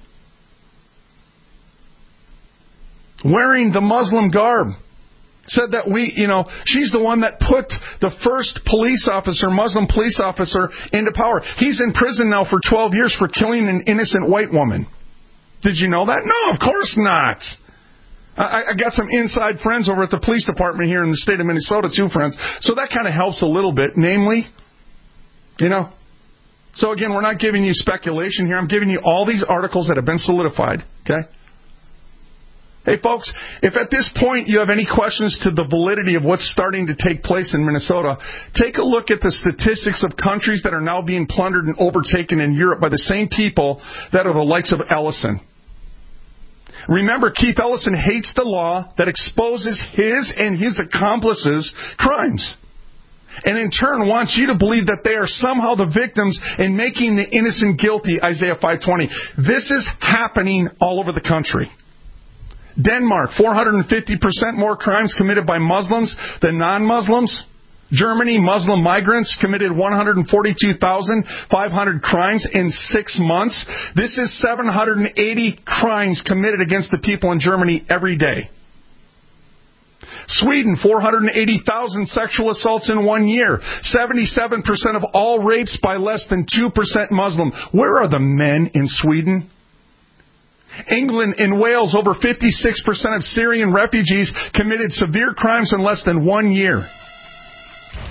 wearing the Muslim garb, said that we, you know, she's the one that put the first police officer, Muslim police officer, into power. He's in prison now for twelve years for killing an innocent white woman. Did you know that? No, of course not. I, I got some inside friends over at the police department here in the state of Minnesota, too, friends. So that kind of helps a little bit. Namely, you know, so again, we're not giving you speculation here. I'm giving you all these articles that have been solidified. Okay? Hey, folks, if at this point you have any questions to the validity of what's starting to take place in Minnesota, take a look at the statistics of countries that are now being plundered and overtaken in Europe by the same people that are the likes of Ellison. Remember, Keith Ellison hates the law that exposes his and his accomplices' crimes. And in turn wants you to believe that they are somehow the victims in making the innocent guilty, Isaiah five twenty. This is happening all over the country. Denmark, four hundred fifty percent more crimes committed by Muslims than non-Muslims. Germany, Muslim migrants committed one hundred forty-two thousand five hundred crimes in six months. This is seven hundred eighty crimes committed against the people in Germany every day. Sweden, four hundred eighty thousand sexual assaults in one year. seventy-seven percent of all rapes by less than two percent Muslim. Where are the men in Sweden? England and Wales, over fifty-six percent of Syrian refugees committed severe crimes in less than one year.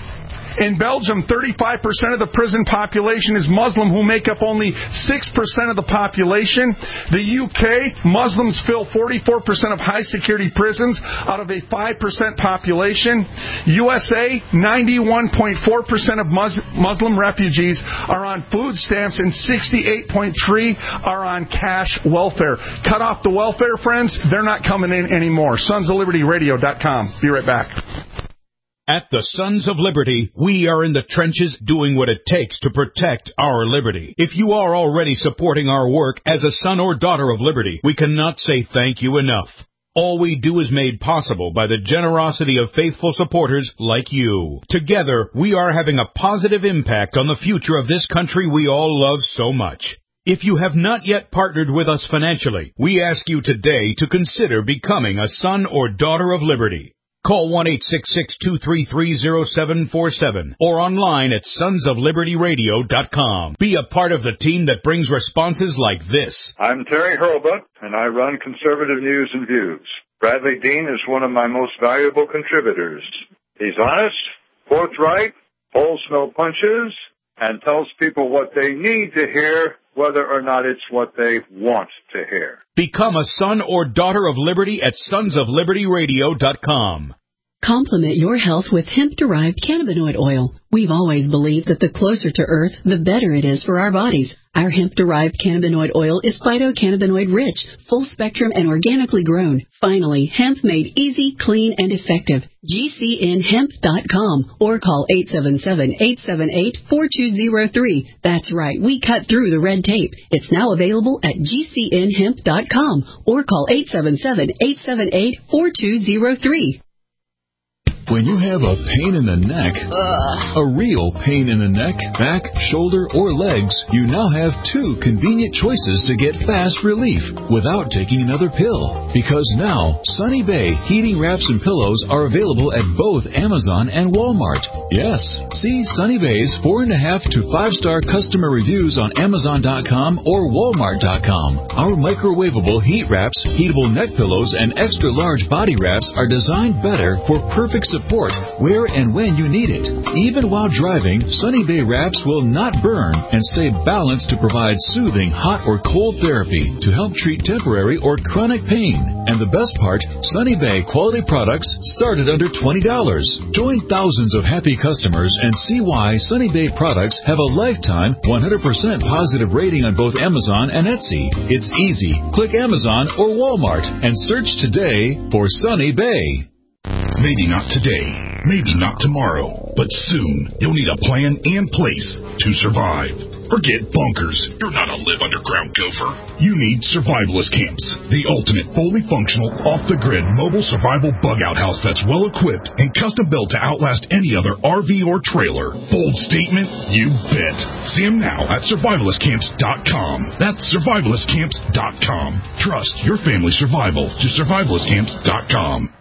In Belgium, thirty-five percent of the prison population is Muslim, who make up only six percent of the population. The U K, Muslims fill forty-four percent of high-security prisons out of a five percent population. U S A, ninety-one point four percent of Mus- Muslim refugees are on food stamps and sixty-eight point three are on cash welfare. Cut off the welfare, friends. They're not coming in anymore. sons of liberty radio dot com. Be right back. At the Sons of Liberty, we are in the trenches doing what it takes to protect our liberty. If you are already supporting our work as a son or daughter of liberty, we cannot say thank you enough. All we do is made possible by the generosity of faithful supporters like you. Together, we are having a positive impact on the future of this country we all love so much. If you have not yet partnered with us financially, we ask you today to consider becoming a son or daughter of liberty. Call one eight six six, two three three, zero seven four seven or online at sons of liberty radio dot com. Be a part of the team that brings responses like this. I'm Terry Hurlbut, and I run Conservative News and Views. Bradley Dean is one of my most valuable contributors. He's honest, forthright, pulls no punches, and tells people what they need to hear, whether or not it's what they want to hear. Become a son or daughter of liberty at sons of liberty radio dot com. Complement your health with hemp-derived cannabinoid oil. We've always believed that the closer to Earth, the better it is for our bodies. Our hemp-derived cannabinoid oil is phytocannabinoid-rich, full-spectrum, and organically grown. Finally, hemp made easy, clean, and effective. G C N hemp dot com or call eight seven seven, eight seven eight, four two zero three. That's right, we cut through the red tape. It's now available at G C N hemp dot com or call eight seven seven, eight seven eight, four two zero three. When you have a pain in the neck, Ugh. a real pain in the neck, back, shoulder, or legs, you now have two convenient choices to get fast relief without taking another pill. Because now, Sunny Bay heating wraps and pillows are available at both Amazon and Walmart. Yes, see Sunny Bay's four and a half to five star customer reviews on Amazon dot com or Walmart dot com. Our microwavable heat wraps, heatable neck pillows, and extra large body wraps are designed better for perfect support where and when you need it. Even while driving, Sunny Bay wraps will not burn and stay balanced to provide soothing hot or cold therapy to help treat temporary or chronic pain. And the best part, Sunny Bay quality products start at under twenty dollars. Join thousands of happy customers and see why Sunny Bay products have a lifetime one hundred percent positive rating on both Amazon and Etsy. It's easy. Click Amazon or Walmart and search today for Sunny Bay. Maybe not today, maybe not tomorrow, but soon you'll need a plan and place to survive. Forget bunkers. You're not a live underground gopher. You need survivalist camps, the ultimate fully functional, off-the-grid mobile survival bug-out house that's well-equipped and custom-built to outlast any other R V or trailer. Bold statement? You bet. See them now at survivalist camps dot com. That's survivalist camps dot com. Trust your family survival to survivalist camps dot com.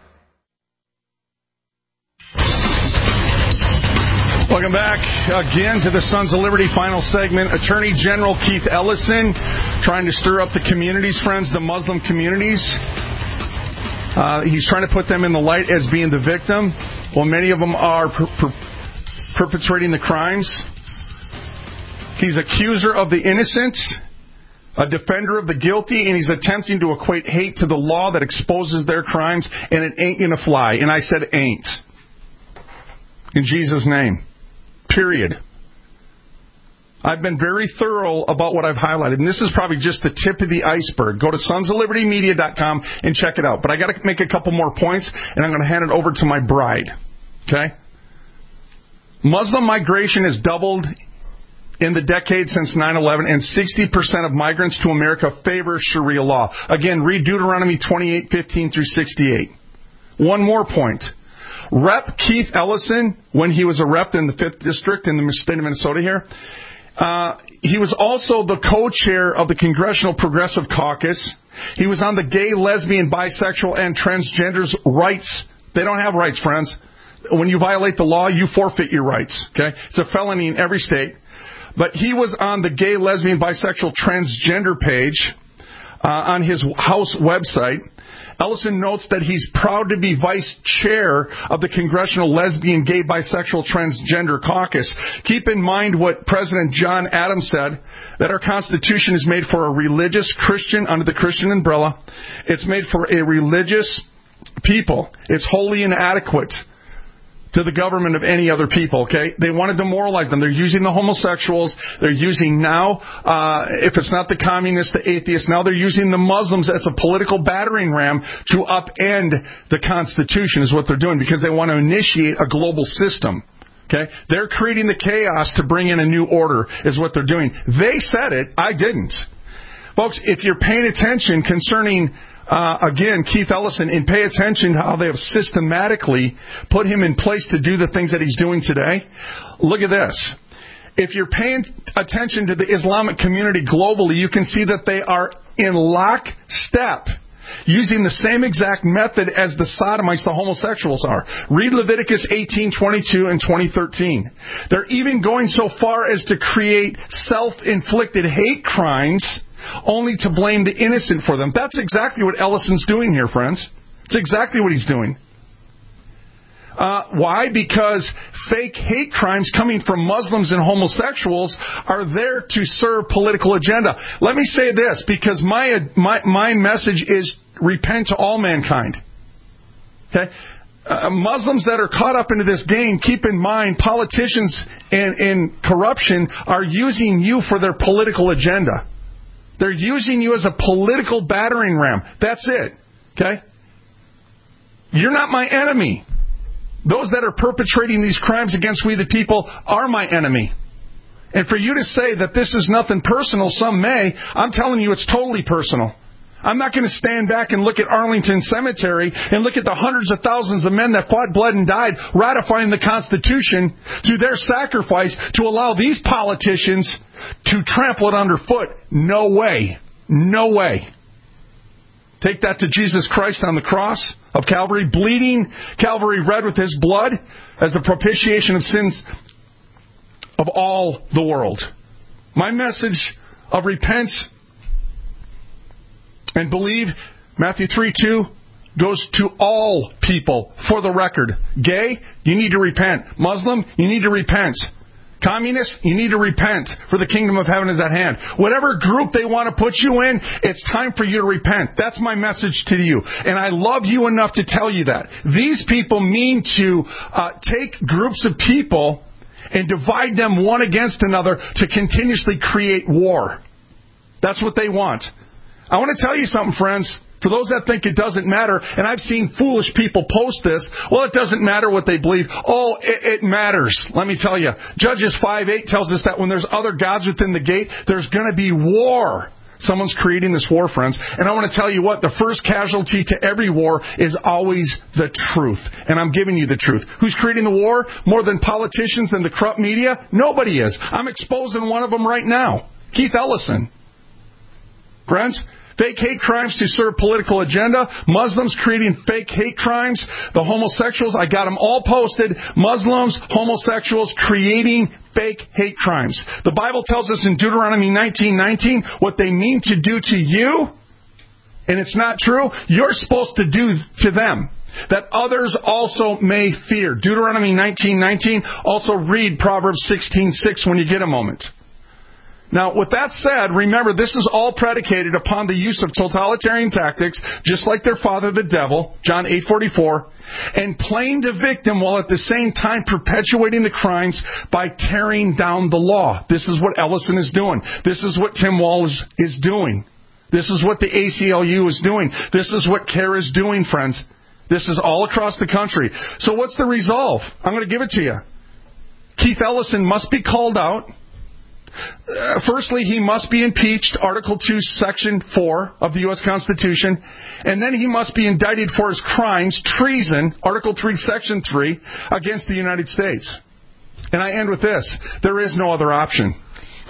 Welcome back again to the Sons of Liberty final segment. Attorney General Keith Ellison trying to stir up the communities, friends, the Muslim communities. Uh, he's trying to put them in the light as being the victim. Well, many of them are per- per- perpetrating the crimes. He's accuser of the innocent, a defender of the guilty, and he's attempting to equate hate to the law that exposes their crimes, and it ain't going to fly. And I said ain't. In Jesus' name. Period. I've been very thorough about what I've highlighted, and this is probably just the tip of the iceberg. Go to sons of liberty media dot com and check it out. But I got to make a couple more points, and I'm going to hand it over to my bride. Okay? Muslim migration has doubled in the decade since nine eleven, and sixty percent of migrants to America favor Sharia law. Again, read Deuteronomy twenty-eight, fifteen through sixty-eight. One more point. Rep Keith Ellison, when he was a rep in the fifth District in the state of Minnesota here, uh, he was also the co-chair of the Congressional Progressive Caucus. He was on the gay, lesbian, bisexual, and transgenders' rights. They don't have rights, friends. When you violate the law, you forfeit your rights. Okay, it's a felony in every state. But he was on the gay, lesbian, bisexual, transgender page uh, on his House website. Ellison notes that he's proud to be vice chair of the Congressional Lesbian, Gay, Bisexual, Transgender Caucus. Keep in mind what President John Adams said, that our Constitution is made for a religious Christian under the Christian umbrella. It's made for a religious people. It's wholly inadequate to the government of any other people, okay? They want to demoralize them. They're using the homosexuals. They're using now, uh, if it's not the communists, the atheists, now they're using the Muslims as a political battering ram to upend the Constitution is what they're doing, because they want to initiate a global system, okay? They're creating the chaos to bring in a new order is what they're doing. They said it. I didn't. Folks, if you're paying attention concerning Uh, again, Keith Ellison, and pay attention to how they have systematically put him in place to do the things that he's doing today. Look at this. If you're paying attention to the Islamic community globally, you can see that they are in lockstep, using the same exact method as the sodomites, the homosexuals, are. Read Leviticus eighteen, twenty-two, and twenty thirteen. They're even going so far as to create self-inflicted hate crimes only to blame the innocent for them. That's exactly what Ellison's doing here, friends. It's exactly what he's doing. Uh, why? Because fake hate crimes coming from Muslims and homosexuals are there to serve political agenda. Let me say this, because my my, my message is repent to all mankind. Okay? Uh, Muslims that are caught up into this game, keep in mind, politicians and, and corruption are using you for their political agenda. They're using you as a political battering ram. That's it. Okay? You're not my enemy. Those that are perpetrating these crimes against we the people are my enemy. And for you to say that this is nothing personal, some may, I'm telling you it's totally personal. I'm not going to stand back and look at Arlington Cemetery and look at the hundreds of thousands of men that fought, bled, and died ratifying the Constitution through their sacrifice to allow these politicians to trample it underfoot. No way. No way. Take that to Jesus Christ on the cross of Calvary, bleeding Calvary red with his blood as the propitiation of sins of all the world. My message of repentance and believe, Matthew three two, goes to all people for the record. Gay, you need to repent. Muslim, you need to repent. Communist, you need to repent, for the kingdom of heaven is at hand. Whatever group they want to put you in, it's time for you to repent. That's my message to you. And I love you enough to tell you that. These people mean to uh, take groups of people and divide them one against another to continuously create war. That's what they want. I want to tell you something, friends. For those that think it doesn't matter, and I've seen foolish people post this, well, it doesn't matter what they believe. Oh, it, it matters. Let me tell you. Judges five eight tells us that when there's other gods within the gate, there's going to be war. Someone's creating this war, friends. And I want to tell you what, the first casualty to every war is always the truth. And I'm giving you the truth. Who's creating the war more than politicians and the corrupt media? Nobody is. I'm exposing one of them right now. Keith Ellison. Friends, fake hate crimes to serve political agenda. Muslims creating fake hate crimes. The homosexuals, I got them all posted. Muslims, homosexuals creating fake hate crimes. The Bible tells us in Deuteronomy nineteen nineteen what they mean to do to you, and it's not true. You're supposed to do to them that others also may fear. Deuteronomy nineteen nineteen. Also read Proverbs sixteen six when you get a moment. Now, with that said, remember, this is all predicated upon the use of totalitarian tactics, just like their father, the devil, John eight forty-four, and playing the victim while at the same time perpetuating the crimes by tearing down the law. This is what Ellison is doing. This is what Tim Wall is, is doing. This is what the A C L U is doing. This is what CARE is doing, friends. This is all across the country. So what's the resolve? I'm going to give it to you. Keith Ellison must be called out. Uh, firstly, he must be impeached, Article two, Section four of the U S Constitution, and then he must be indicted for his crimes, treason, Article three, Section three, against the United States. And I end with this. There is no other option.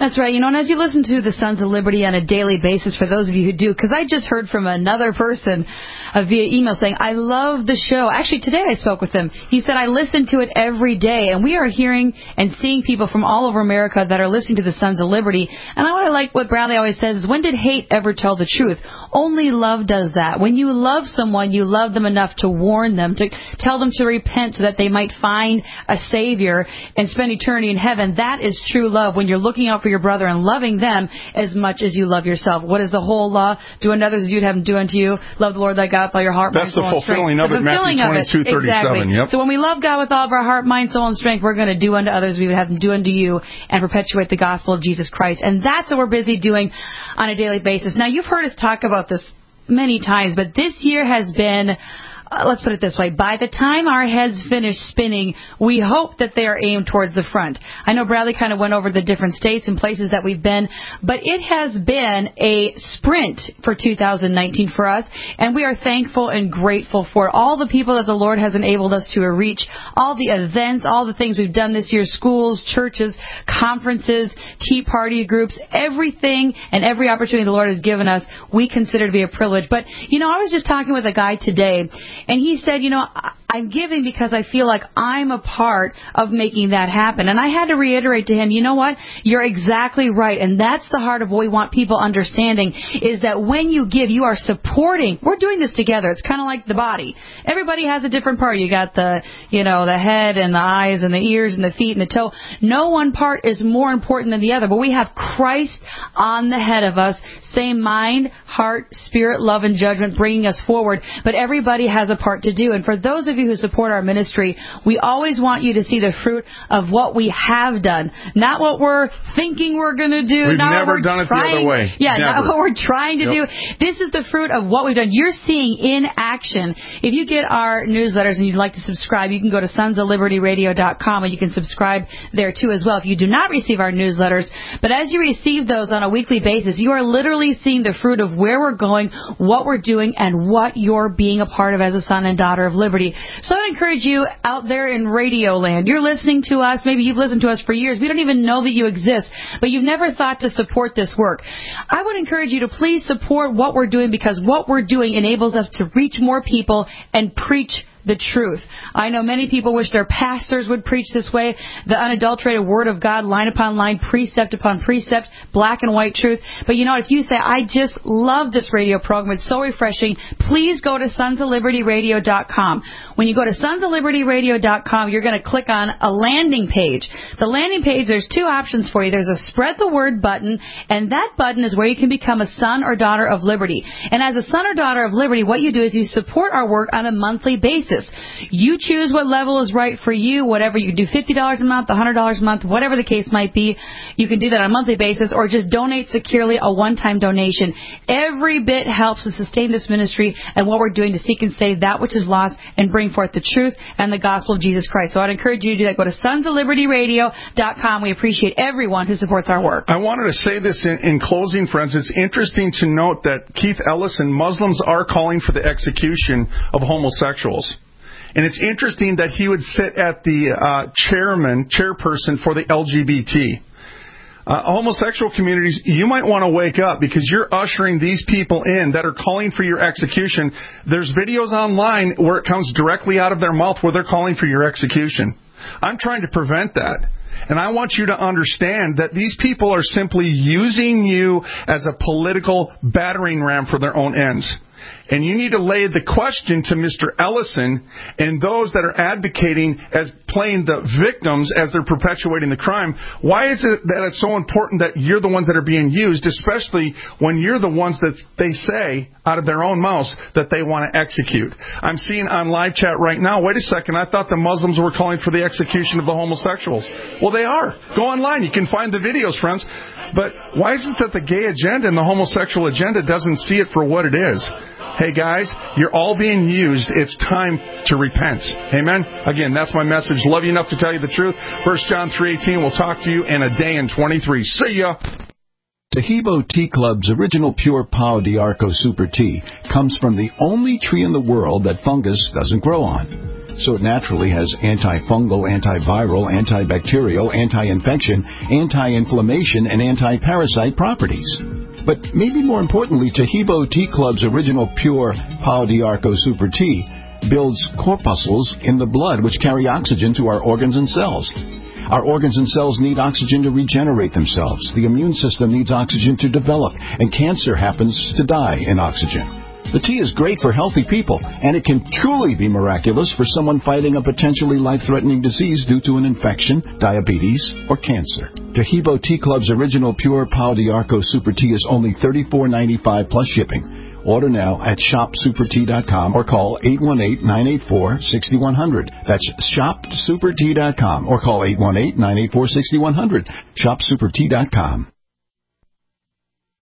That's right. You know, and as you listen to the Sons of Liberty on a daily basis, for those of you who do, because I just heard from another person uh, via email saying, I love the show. Actually, today I spoke with him. He said, I listen to it every day, and we are hearing and seeing people from all over America that are listening to the Sons of Liberty. And I want to like what Bradley always says is, when did hate ever tell the truth? Only love does that. When you love someone, you love them enough to warn them, to tell them to repent so that they might find a Savior and spend eternity in heaven. That is true love, when you're looking out for your brother and loving them as much as you love yourself. What is the whole law? Do unto others as you'd have them do unto you. Love the Lord thy God with all your heart, That's mind, soul, the fulfilling and strength. of it, Matthew twenty-two thirty-seven. Exactly. Yep. So when we love God with all of our heart, mind, soul, and strength, we're going to do unto others we would have them do unto you and perpetuate the gospel of Jesus Christ. And that's what we're busy doing on a daily basis. Now, you've heard us talk about this many times, but this year has been... Uh, let's put it this way. By the time our heads finish spinning, we hope that they are aimed towards the front. I know Bradley kind of went over the different states and places that we've been, but it has been a sprint for two thousand nineteen for us, and we are thankful and grateful for all the people that the Lord has enabled us to reach, all the events, all the things we've done this year, schools, churches, conferences, Tea Party groups, everything and every opportunity the Lord has given us, we consider to be a privilege. But, you know, I was just talking with a guy today, and he said, you know, I'm giving because I feel like I'm a part of making that happen. And I had to reiterate to him, you know what? You're exactly right. And that's the heart of what we want people understanding, is that when you give, you are supporting. We're doing this together. It's kind of like the body. Everybody has a different part. You got the, you know, the head and the eyes and the ears and the feet and the toe. No one part is more important than the other. But we have Christ on the head of us, same mind, heart, spirit, love, and judgment bringing us forward. But everybody has a part to do. And for those of you who support our ministry, we always want you to see the fruit of what we have done, not what we're thinking we're going to do. We've not never what we're done trying, it the other way. Yeah, never. not what we're trying to yep. do. This is the fruit of what we've done. You're seeing in action. If you get our newsletters and you'd like to subscribe, you can go to sons of liberty radio dot com and you can subscribe there too as well if you do not receive our newsletters. But as you receive those on a weekly basis, you are literally seeing the fruit of where we're going, what we're doing, and what you're being a part of as a son and daughter of liberty. So I encourage you out there in radio land. You're listening to us. Maybe you've listened to us for years. We don't even know that you exist, but you've never thought to support this work. I would encourage you to please support what we're doing, because what we're doing enables us to reach more people and preach the truth. I know many people wish their pastors would preach this way, the unadulterated Word of God, line upon line, precept upon precept, black and white truth. But you know, if you say, I just love this radio program, it's so refreshing, please go to sons of liberty radio dot com. When you go to sons of liberty radio dot com, you're going to click on a landing page. The landing page, there's two options for you. There's a spread the word button, and that button is where you can become a son or daughter of liberty. And as a son or daughter of liberty, what you do is you support our work on a monthly basis. You choose what level is right for you, whatever. You can do fifty dollars a month, one hundred dollars a month, whatever the case might be. You can do that on a monthly basis, or just donate securely, a one-time donation. Every bit helps to sustain this ministry and what we're doing to seek and save that which is lost and bring forth the truth and the gospel of Jesus Christ. So I'd encourage you to do that. Go to sons of liberty radio dot com. We appreciate everyone who supports our work. I wanted to say this in, in closing, friends. It's interesting to note that Keith Ellison, Muslims are calling for the execution of homosexuals. And it's interesting that he would sit at the uh, chairman, chairperson for the L G B T. Uh, homosexual communities, you might want to wake up, because you're ushering these people in that are calling for your execution. There's videos online where it comes directly out of their mouth where they're calling for your execution. I'm trying to prevent that. And I want you to understand that these people are simply using you as a political battering ram for their own ends. And you need to lay the question to Mister Ellison and those that are advocating as playing the victims as they're perpetuating the crime. Why is it that it's so important that you're the ones that are being used, especially when you're the ones that they say out of their own mouths that they want to execute? I'm seeing on live chat right now, wait a second, I thought the Muslims were calling for the execution of the homosexuals. Well, they are. Go online. You can find the videos, friends. But why is it that the gay agenda and the homosexual agenda doesn't see it for what it is? Hey, guys, you're all being used. It's time to repent. Amen? Again, that's my message. Love you enough to tell you the truth. First John three eighteen. We'll talk to you in a day and twenty-three. See ya. Tahibo Tea Club's original Pure Pau D'Arco Super Tea comes from the only tree in the world that fungus doesn't grow on. so it naturally has antifungal, antiviral, antibacterial, anti-infection, anti-inflammation, and anti-parasite properties. But maybe more importantly, Tahibo Tea Club's original pure Pau d'Arco Super Tea builds corpuscles in the blood which carry oxygen to our organs and cells. Our organs and cells need oxygen to regenerate themselves. The immune system needs oxygen to develop, and cancer happens to die in oxygen. The tea is great for healthy people, and it can truly be miraculous for someone fighting a potentially life-threatening disease due to an infection, diabetes, or cancer. Tahibo Tea Club's original pure Pau d'Arco Super Tea is only thirty-four ninety-five plus shipping. Order now at shop super tea dot com or call eight one eight, nine eight four, six one zero zero. That's shop super tea dot com or call eight one eight, nine eight four, six one zero zero. shop super tea dot com.